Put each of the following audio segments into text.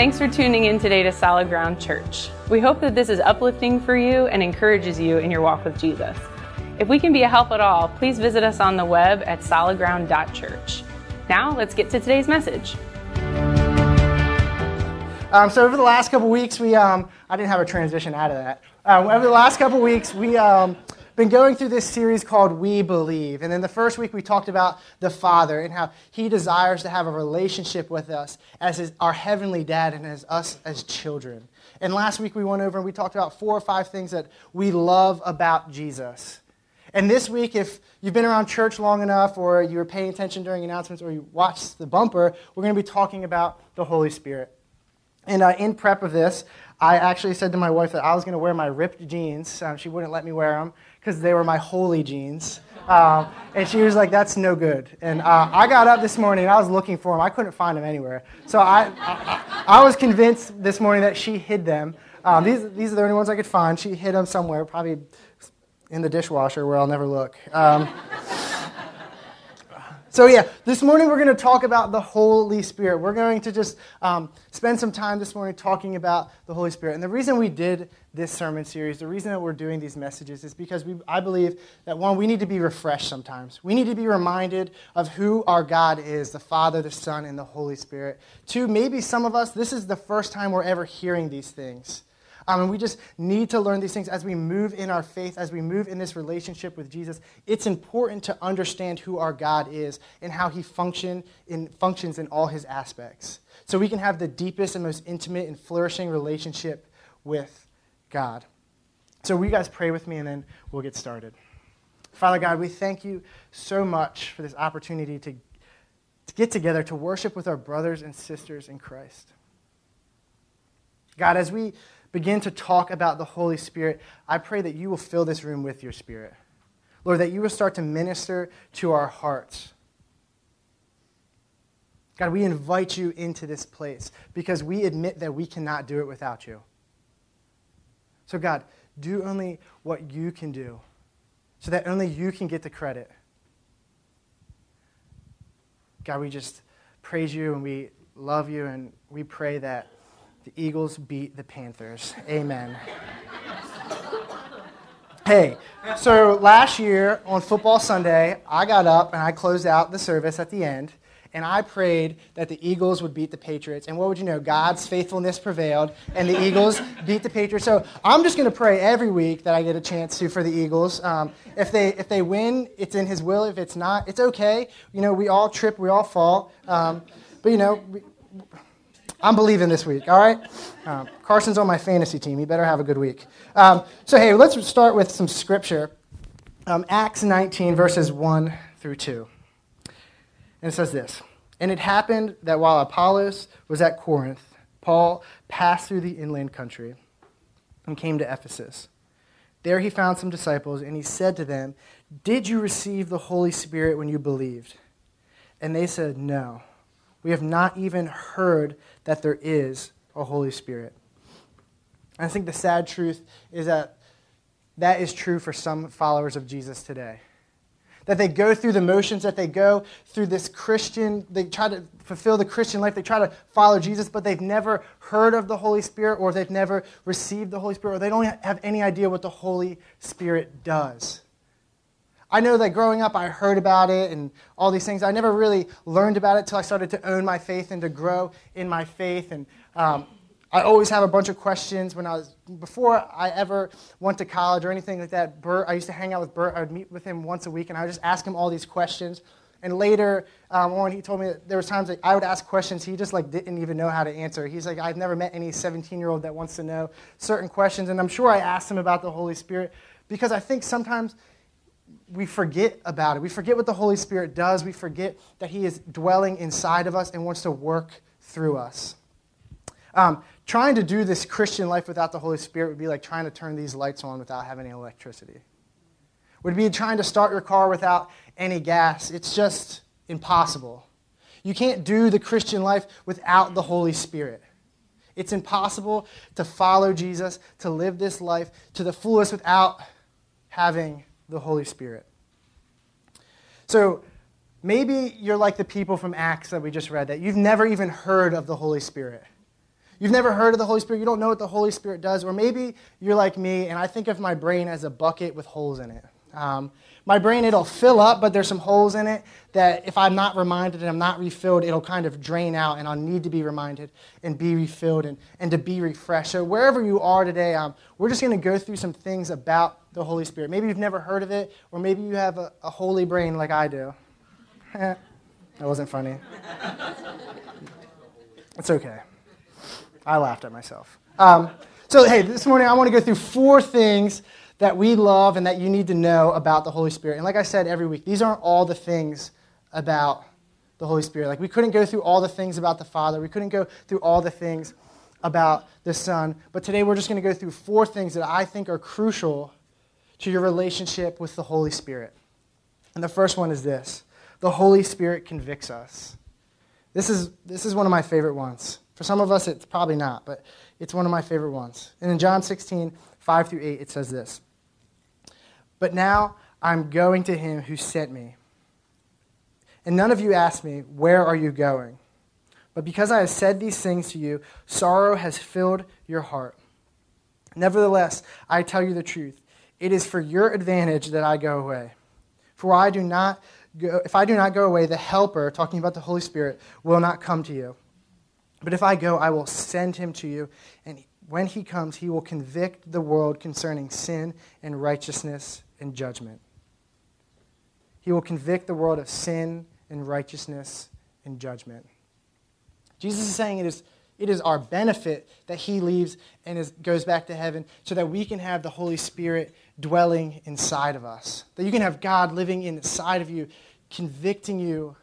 Thanks for tuning in today to Solid Ground Church. We hope that this is uplifting for you and encourages you in your walk with Jesus. If we can be a help at all, please visit us on the web at solidground.church. Now, let's get to today's message. So over the last couple weeks, I didn't have a transition out of that. Over the last couple weeks, we been going through this series called We Believe. And in the first week, we talked about the Father and how He desires to have a relationship with us as our heavenly Dad and as us as children. And last week, we went over and we talked about 4 or 5 things that we love about Jesus. And this week, if you've been around church long enough or you were paying attention during announcements or you watched the bumper, we're going to be talking about the Holy Spirit. And in prep of this, I actually said to my wife that I was going to wear my ripped jeans. She wouldn't let me wear them because they were my holy jeans. And she was like, that's no good. And I got up this morning and I was looking for them. I couldn't find them anywhere. So I was convinced this morning that she hid them. These are the only ones I could find. She hid them somewhere, probably in the dishwasher where I'll never look. So this morning we're going to talk about the Holy Spirit. We're going to just spend some time this morning talking about the Holy Spirit. And the reason we did this sermon series, the reason that we're doing these messages is because I believe that, one, we need to be refreshed sometimes. We need to be reminded of who our God is, the Father, the Son, and the Holy Spirit. 2, maybe some of us, this is the first time we're ever hearing these things. And we just need to learn these things as we move in our faith, as we move in this relationship with Jesus. It's important to understand who our God is and how He functions in all His aspects, so we can have the deepest and most intimate and flourishing relationship with God. So will you guys pray with me, and then we'll get started. Father God, we thank you so much for this opportunity to get together, to worship with our brothers and sisters in Christ. God, as we begin to talk about the Holy Spirit, I pray that you will fill this room with your Spirit. Lord, that you will start to minister to our hearts. God, we invite you into this place because we admit that we cannot do it without you. So God, do only what you can do so that only you can get the credit. God, we just praise you and we love you and we pray that the Eagles beat the Panthers. Amen. Hey, so last year on Football Sunday, I got up and I closed out the service at the end, and I prayed that the Eagles would beat the Patriots. And what would you know? God's faithfulness prevailed, and the Eagles beat the Patriots. So I'm just going to pray every week that I get a chance to for the Eagles. If they win, it's in His will. If it's not, it's okay. You know, we all trip, we all fall. But you know, I'm believing this week, all right? Carson's on my fantasy team. He better have a good week. So, hey, let's start with some scripture. Acts 19, verses 1 through 2. And it says this: And it happened that while Apollos was at Corinth, Paul passed through the inland country and came to Ephesus. There he found some disciples, and he said to them, "Did you receive the Holy Spirit when you believed?" And they said, "No. We have not even heard that there is a Holy Spirit." And I think the sad truth is that is true for some followers of Jesus today. That they go through the motions, that they go through this they try to fulfill the Christian life, they try to follow Jesus, but they've never heard of the Holy Spirit, or they've never received the Holy Spirit, or they don't have any idea what the Holy Spirit does. I know that growing up, I heard about it and all these things. I never really learned about it until I started to own my faith and to grow in my faith. And I always have a bunch of questions. Before I ever went to college or anything like that, I used to hang out with Bert. I would meet with him once a week, and I would just ask him all these questions. And later on, he told me that there was times that I would ask questions he just didn't even know how to answer. He's like, I've never met any 17-year-old that wants to know certain questions. And I'm sure I asked him about the Holy Spirit because I think sometimes we forget about it. We forget what the Holy Spirit does. We forget that He is dwelling inside of us and wants to work through us. Trying to do this Christian life without the Holy Spirit would be like trying to turn these lights on without having any electricity. Would be trying to start your car without any gas. It's just impossible. You can't do the Christian life without the Holy Spirit. It's impossible to follow Jesus, to live this life to the fullest without having the Holy Spirit. So maybe you're like the people from Acts that we just read, that you've never even heard of the Holy Spirit. You've never heard of the Holy Spirit. You don't know what the Holy Spirit does. Or maybe you're like me, and I think of my brain as a bucket with holes in it. My brain, it'll fill up, but there's some holes in it that if I'm not reminded and I'm not refilled, it'll kind of drain out, and I'll need to be reminded and be refilled and to be refreshed. So wherever you are today, we're just going to go through some things about the Holy Spirit. Maybe you've never heard of it, or maybe you have a holy brain like I do. That wasn't funny. It's okay. I laughed at myself. So hey, this morning I want to go through 4 things that we love and that you need to know about the Holy Spirit. And like I said every week, these aren't all the things about the Holy Spirit. Like we couldn't go through all the things about the Father. We couldn't go through all the things about the Son. But today we're just going to go through 4 things that I think are crucial to your relationship with the Holy Spirit. And the first one is this. The Holy Spirit convicts us. This is one of my favorite ones. For some of us, it's probably not, but it's one of my favorite ones. And in John 16, 5 through 8, it says this. But now I'm going to him who sent me. And none of you asked me, where are you going? But because I have said these things to you, sorrow has filled your heart. Nevertheless, I tell you the truth. It is for your advantage that I go away. For if I do not go away, the Helper, talking about the Holy Spirit, will not come to you. But if I go, I will send him to you, and when he comes, he will convict the world concerning sin and righteousness and judgment. He will convict the world of sin and righteousness and judgment. Jesus is saying it is our benefit that he leaves and goes back to heaven so that we can have the Holy Spirit dwelling inside of us. That you can have God living inside of you, convicting you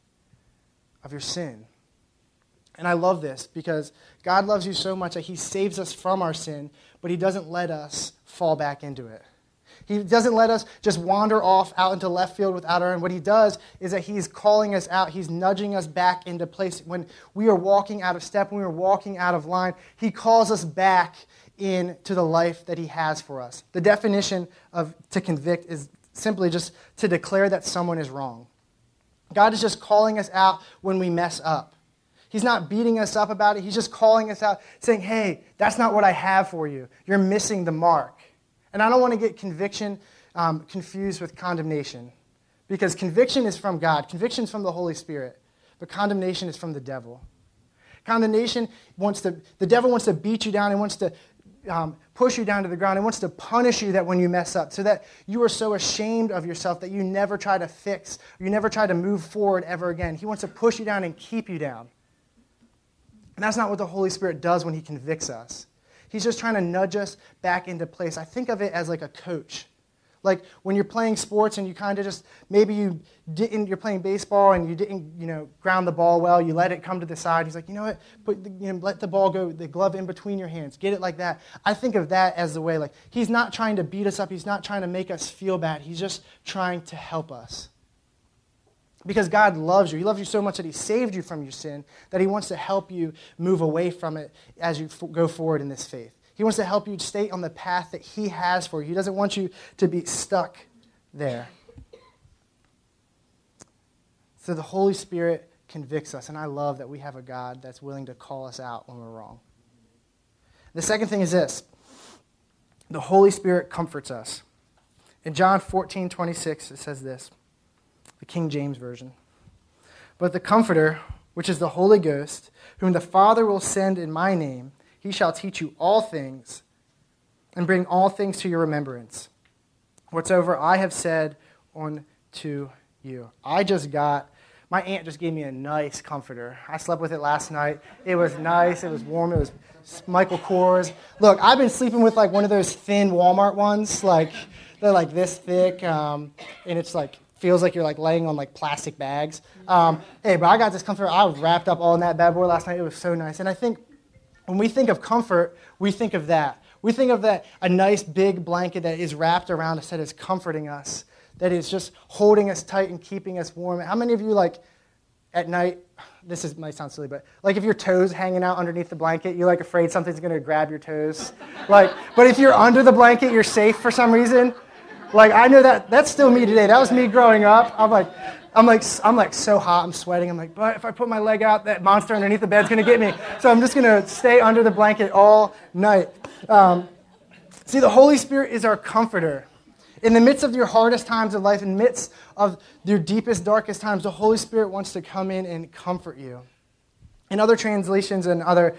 of your sin. And I love this because God loves you so much that he saves us from our sin, but he doesn't let us fall back into it. He doesn't let us just wander off out into left field without our own. What he does is that he's calling us out. He's nudging us back into place. When we are walking out of step, when we are walking out of line, he calls us back into the life that he has for us. The definition of to convict is simply just to declare that someone is wrong. God is just calling us out when we mess up. He's not beating us up about it. He's just calling us out, saying, hey, that's not what I have for you. You're missing the mark. And I don't want to get conviction confused with condemnation, because conviction is from God. Conviction is from the Holy Spirit, but condemnation is from the devil. Condemnation the devil wants to beat you down and wants to push you down to the ground and wants to punish you that when you mess up, so that you are so ashamed of yourself that you never try to fix, you never try to move forward ever again. He wants to push you down and keep you down. And that's not what the Holy Spirit does when he convicts us. He's just trying to nudge us back into place. I think of it as like a coach. Like when you're playing sports and you kind of just, maybe you're playing baseball and you didn't, ground the ball well, you let it come to the side. He's like, you know what, let the ball go, the glove in between your hands. Get it like that. I think of that as the way, like, he's not trying to beat us up. He's not trying to make us feel bad. He's just trying to help us. Because God loves you. He loves you so much that he saved you from your sin, that he wants to help you move away from it as you go forward in this faith. He wants to help you stay on the path that he has for you. He doesn't want you to be stuck there. So the Holy Spirit convicts us, and I love that we have a God that's willing to call us out when we're wrong. The second thing is this. The Holy Spirit comforts us. In John 14:26, it says this. The King James Version. But the Comforter, which is the Holy Ghost, whom the Father will send in my name, he shall teach you all things and bring all things to your remembrance, whatsoever I have said unto you. My aunt just gave me a nice comforter. I slept with it last night. It was nice. It was warm. It was Michael Kors. Look, I've been sleeping with like one of those thin Walmart ones. Like they're like this thick, and it's like feels like you're like laying on like plastic bags. Hey, but I got this comforter. I was wrapped up all in that bad boy last night. It was so nice. And I think when we think of comfort, we think of that. We think of that, a nice big blanket that is wrapped around us, that is comforting us, that is just holding us tight and keeping us warm. How many of you, like, at night, might sound silly, but like if your toes hanging out underneath the blanket, you're like afraid something's going to grab your toes? Like, but if you're under the blanket, you're safe for some reason? Like, I know that's still me today. That was me growing up. I'm like so hot. I'm sweating. I'm like, but if I put my leg out, that monster underneath the bed's going to get me. So I'm just going to stay under the blanket all night. See, the Holy Spirit is our comforter. In the midst of your hardest times of life, in the midst of your deepest, darkest times, the Holy Spirit wants to come in and comfort you. In other translations and other,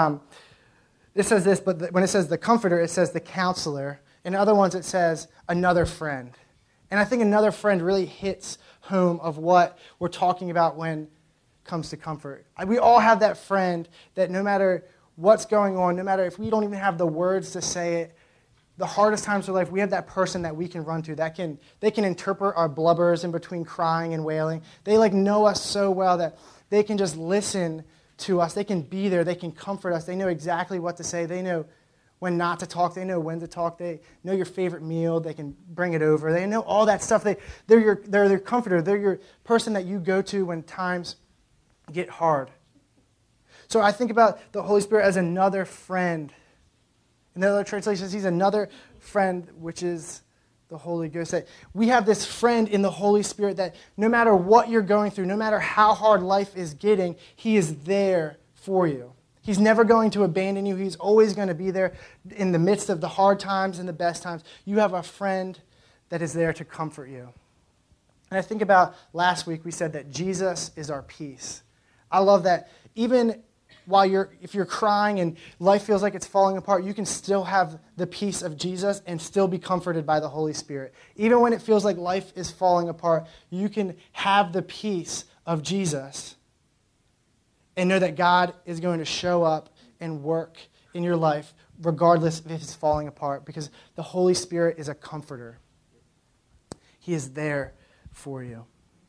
it says this, but when it says the comforter, it says the counselor. In other ones, it says another friend. And I think another friend really hits home of what we're talking about when it comes to comfort. We all have that friend that no matter what's going on, no matter if we don't even have the words to say it, the hardest times of life, we have that person that we can run to. They can interpret our blubbers in between crying and wailing. They know us so well that they can just listen to us. They can be there. They can comfort us. They know exactly what to say. They know when not to talk. They know when to talk. They know your favorite meal. They can bring it over. They know all that stuff. They're your comforter. They're your person that you go to when times get hard. So I think about the Holy Spirit as another friend. In the other translations, he's another friend, which is the Holy Ghost. That we have this friend in the Holy Spirit that no matter what you're going through, no matter how hard life is getting, he is there for you. He's never going to abandon you. He's always going to be there in the midst of the hard times and the best times. You have a friend that is there to comfort you. And I think about last week, we said that Jesus is our peace. I love that even if you're crying and life feels like it's falling apart, you can still have the peace of Jesus and still be comforted by the Holy Spirit. Even when it feels like life is falling apart, you can have the peace of Jesus and know that God is going to show up and work in your life regardless if it's falling apart, because the Holy Spirit is a comforter. He is there for you.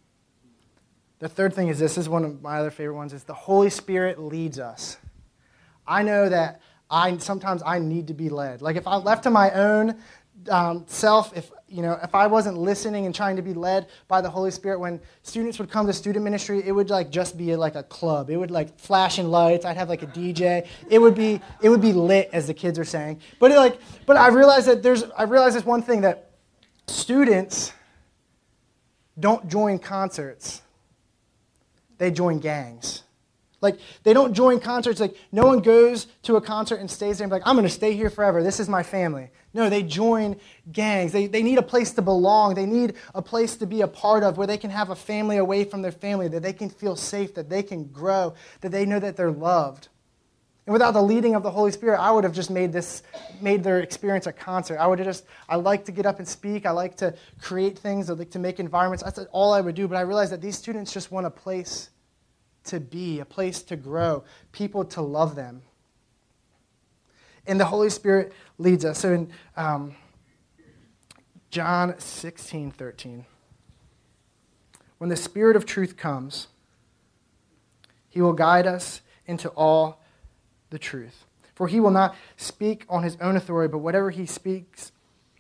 The third thing is this is one of my other favorite ones, is the Holy Spirit leads us. I know that sometimes I need to be led. Like if I left to my own self, if I wasn't listening and trying to be led by the Holy Spirit, when students would come to student ministry, it would just be like a club. It would flashing lights. I'd have a DJ. It would be lit, as the kids are saying. But I realized this one thing, that students don't join concerts. They join gangs. They don't join concerts. No one goes to a concert and stays there and I'm going to stay here forever. This is my family. No, they join gangs. They need a place to belong. They need a place to be a part of, where they can have a family away from their family, that they can feel safe, that they can grow, that they know that they're loved. And without the leading of the Holy Spirit, I would have just made their experience a concert. I like to get up and speak. I like to create things. I like to make environments. That's all I would do. But I realized that these students just want a place to be, a place to grow, people to love them. And the Holy Spirit leads us. So in John 16:13, when the Spirit of truth comes, he will guide us into all the truth. For he will not speak on his own authority, but whatever he speaks,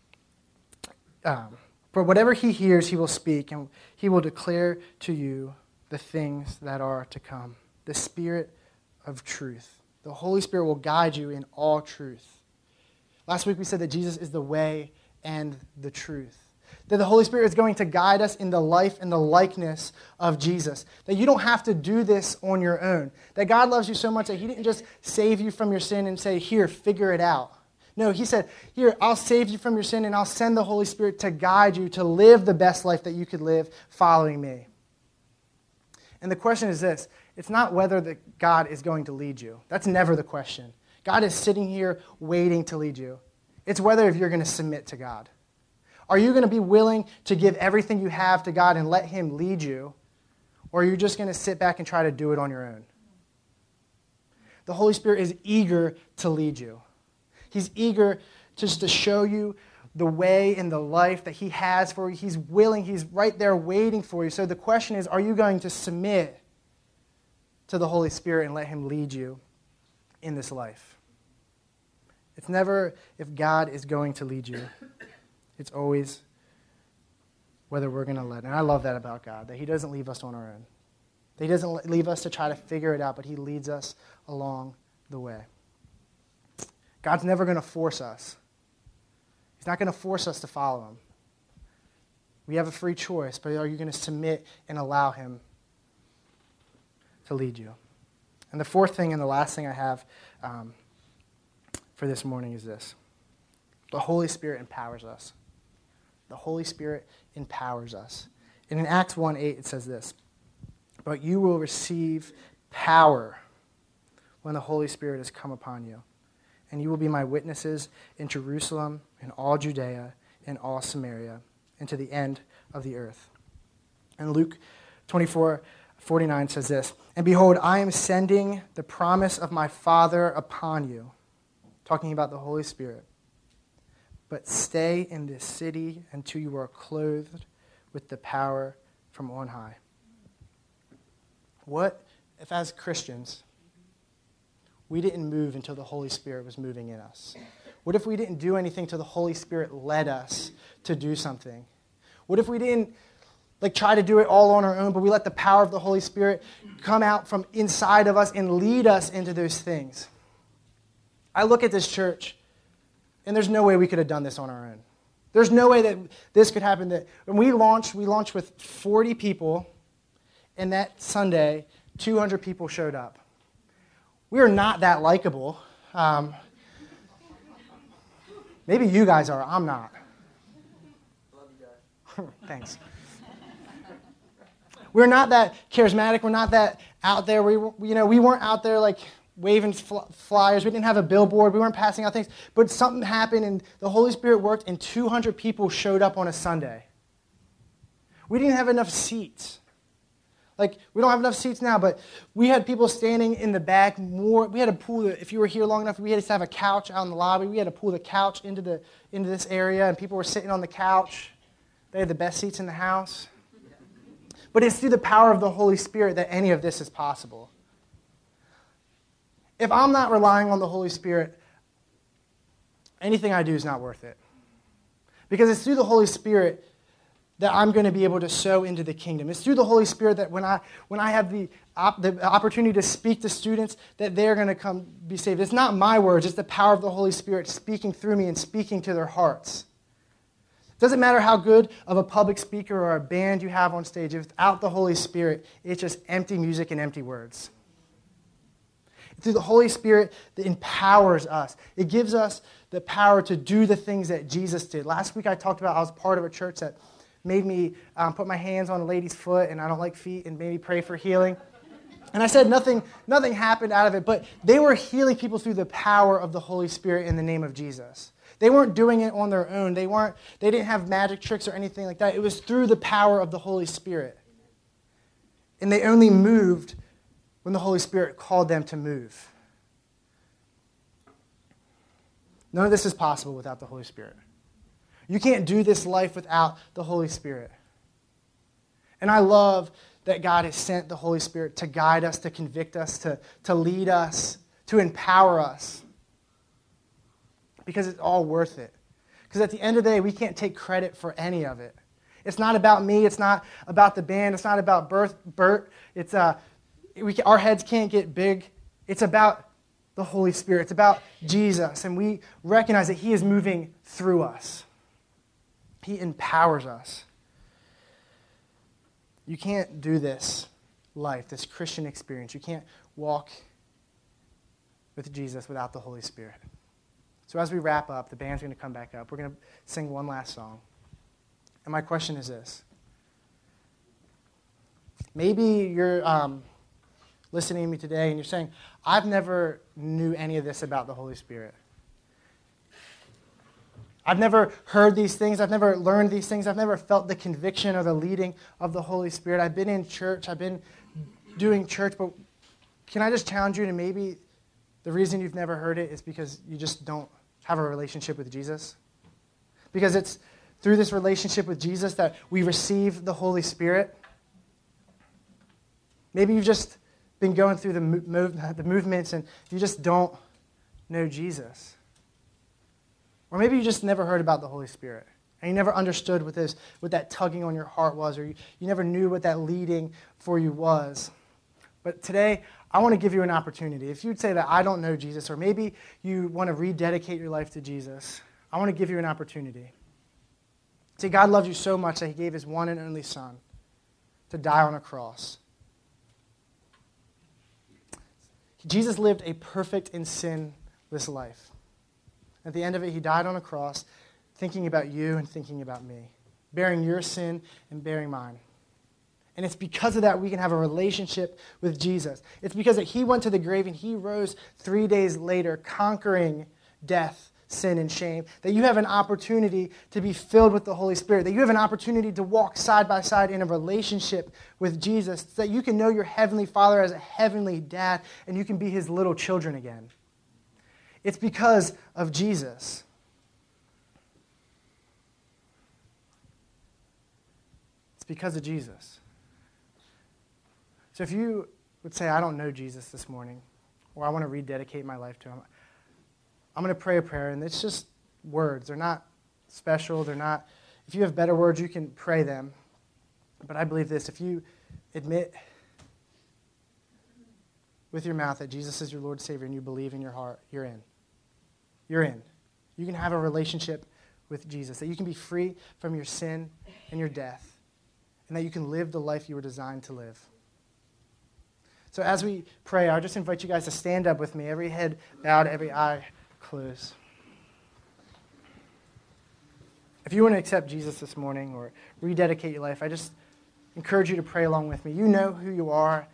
for whatever he hears, he will speak, and he will declare to you the things that are to come. The Spirit of truth. The Holy Spirit will guide you in all truth. Last week we said that Jesus is the way and the truth. That the Holy Spirit is going to guide us in the life and the likeness of Jesus. That you don't have to do this on your own. That God loves you so much that he didn't just save you from your sin and say, here, figure it out. No, he said, here, I'll save you from your sin and I'll send the Holy Spirit to guide you to live the best life that you could live following me. And the question is this: it's not whether God is going to lead you. That's never the question. God is sitting here waiting to lead you. It's whether if you're going to submit to God. Are you going to be willing to give everything you have to God and let him lead you? Or are you just going to sit back and try to do it on your own? The Holy Spirit is eager to lead you. He's eager just to show you the way and the life that he has for you. He's willing. He's right there waiting for you. So the question is, are you going to submit to the Holy Spirit and let him lead you in this life? It's never if God is going to lead you. It's always whether we're going to let. And I love that about God, that he doesn't leave us on our own. That he doesn't leave us to try to figure it out, but he leads us along the way. God's never going to force us. He's not going to force us to follow him. We have a free choice, but are you going to submit and allow him to lead you? And the fourth thing and the last thing I have for this morning is this. The Holy Spirit empowers us. The Holy Spirit empowers us. And in Acts 1:8 it says this, "But you will receive power when the Holy Spirit has come upon you, and you will be my witnesses in Jerusalem, in all Judea, in all Samaria, and to the end of the earth." And Luke 24:49 says this, "And behold, I am sending the promise of my Father upon you," talking about the Holy Spirit. "But stay in this city until you are clothed with the power from on high." What if as Christians, we didn't move until the Holy Spirit was moving in us? What if we didn't do anything till the Holy Spirit led us to do something? What if we didn't try to do it all on our own, but we let the power of the Holy Spirit come out from inside of us and lead us into those things? I look at this church, and there's no way we could have done this on our own. There's no way that this could happen. That when we launched with 40 people, and that Sunday, 200 people showed up. We are not that likable. Maybe you guys are. I'm not. Love you guys. Thanks. We're not that charismatic. We're not that out there. We weren't out there waving flyers. We didn't have a billboard. We weren't passing out things. But something happened, and the Holy Spirit worked, and 200 people showed up on a Sunday. We didn't have enough seats. We don't have enough seats now, but we had people standing in the back more. We had to pull if you were here long enough, we had to have a couch out in the lobby. We had to pull the couch into this area, and people were sitting on the couch. They had the best seats in the house. But it's through the power of the Holy Spirit that any of this is possible. If I'm not relying on the Holy Spirit, anything I do is not worth it. Because it's through the Holy Spirit that I'm going to be able to sow into the kingdom. It's through the Holy Spirit that when I have the opportunity to speak to students, that they're going to come be saved. It's not my words, it's the power of the Holy Spirit speaking through me and speaking to their hearts. It doesn't matter how good of a public speaker or a band you have on stage. Without the Holy Spirit, it's just empty music and empty words. It's through the Holy Spirit that empowers us. It gives us the power to do the things that Jesus did. Last week I talked about I was part of a church that made me put my hands on a lady's foot, and I don't like feet, and made me pray for healing. And I said nothing happened out of it, but they were healing people through the power of the Holy Spirit in the name of Jesus. They weren't doing it on their own. They didn't have magic tricks or anything like that. It was through the power of the Holy Spirit. And they only moved when the Holy Spirit called them to move. None of this is possible without the Holy Spirit. You can't do this life without the Holy Spirit. And I love that God has sent the Holy Spirit to guide us, to convict us, to lead us, to empower us. Because it's all worth it. Because at the end of the day, we can't take credit for any of it. It's not about me. It's not about the band. It's not about Bert. Our heads can't get big. It's about the Holy Spirit. It's about Jesus. And we recognize that He is moving through us. He empowers us. You can't do this life, this Christian experience. You can't walk with Jesus without the Holy Spirit. So as we wrap up, the band's going to come back up. We're going to sing one last song. And my question is this. Maybe you're listening to me today and you're saying, I've never knew any of this about the Holy Spirit. I've never heard these things. I've never learned these things. I've never felt the conviction or the leading of the Holy Spirit. I've been in church. I've been doing church. But can I just challenge you to maybe the reason you've never heard it is because you just don't have a relationship with Jesus? Because it's through this relationship with Jesus that we receive the Holy Spirit. Maybe you've just been going through the movements and you just don't know Jesus. Or maybe you just never heard about the Holy Spirit and you never understood what that tugging on your heart was, or you never knew what that leading for you was. But today, I want to give you an opportunity. If you'd say that I don't know Jesus, or maybe you want to rededicate your life to Jesus, I want to give you an opportunity See, God loves you so much that he gave his one and only Son to die on a cross. Jesus lived a perfect and sinless life. At the end of it, he died on a cross, thinking about you and thinking about me, bearing your sin and bearing mine. And it's because of that we can have a relationship with Jesus. It's because that he went to the grave and he rose 3 days later, conquering death, sin, and shame, that you have an opportunity to be filled with the Holy Spirit, that you have an opportunity to walk side by side in a relationship with Jesus, that you can know your heavenly Father as a heavenly dad, and you can be his little children again. It's because of Jesus. It's because of Jesus. So if you would say, I don't know Jesus this morning, or I want to rededicate my life to him, I'm going to pray a prayer, and it's just words. They're not special. They're not. If you have better words, you can pray them. But I believe this. If you admit with your mouth that Jesus is your Lord and Savior and you believe in your heart, you're in. You're in. You can have a relationship with Jesus, that you can be free from your sin and your death, and that you can live the life you were designed to live. So as we pray, I'll just invite you guys to stand up with me, every head bowed, every eye closed. If you want to accept Jesus this morning or rededicate your life, I just encourage you to pray along with me. You know who you are.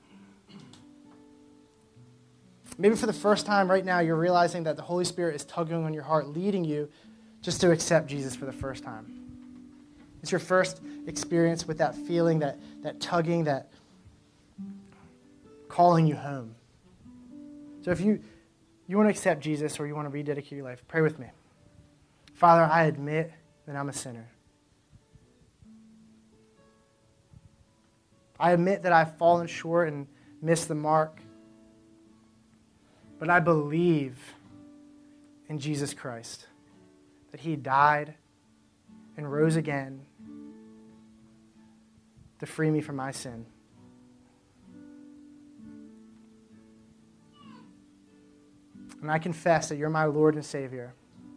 Maybe for the first time right now, you're realizing that the Holy Spirit is tugging on your heart, leading you just to accept Jesus for the first time. It's your first experience with that feeling, that tugging, that calling you home. So if you want to accept Jesus or you want to rededicate your life, pray with me. Father, I admit that I'm a sinner. I admit that I've fallen short and missed the mark. But I believe in Jesus Christ, that he died and rose again to free me from my sin. And I confess that you're my Lord and Savior.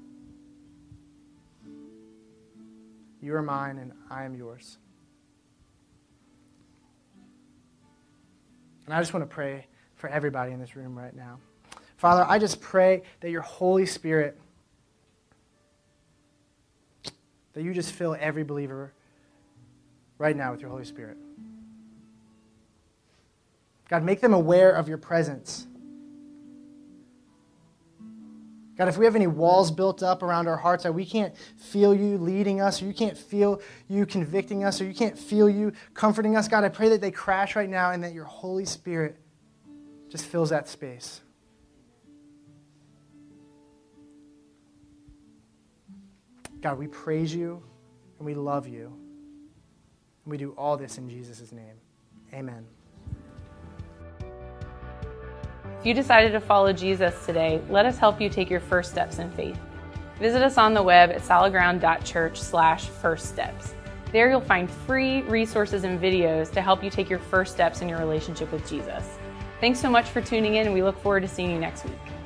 You are mine and I am yours. And I just want to pray for everybody in this room right now. Father, I just pray that your Holy Spirit, that you just fill every believer right now with your Holy Spirit. God, make them aware of your presence. God, if we have any walls built up around our hearts that we can't feel you leading us, or you can't feel you convicting us, or you can't feel you comforting us, God, I pray that they crash right now and that your Holy Spirit just fills that space. God, we praise you and we love you. And we do all this in Jesus' name. Amen. If you decided to follow Jesus today, let us help you take your first steps in faith. Visit us on the web at solidground.church/firststeps. There you'll find free resources and videos to help you take your first steps in your relationship with Jesus. Thanks so much for tuning in, and we look forward to seeing you next week.